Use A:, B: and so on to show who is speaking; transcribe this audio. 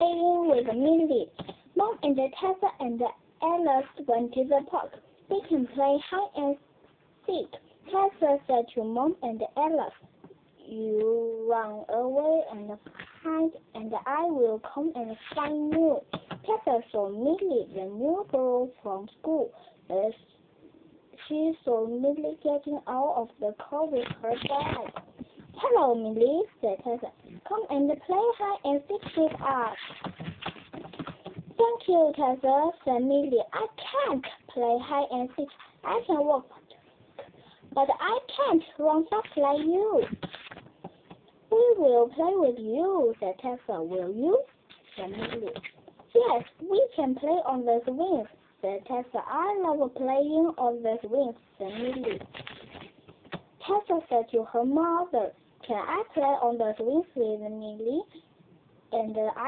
A: playing with Millie. Mom and Tessa and Alice went to the park. They can play hide and seek. Tessa said to Mom and Alice, "You run away and hide, and I will come and find you." Tessa saw Millie, the new girl from school. She saw Millie getting out of the car with her dad. "Hello, Millie," said Tessa. "Come and play hide and seek with us." "Thank you, Tessa," said Millie. "I can't play hide and seek. I can walk, but I can't run fast like you." "We will play with you," said Tessa. "Will you?" said Millie. "Yes, we can play on the swings," said Tessa. "I love playing on the swings," said Millie. Tessa said to her mother, "Can I play on the swings with Millie?" And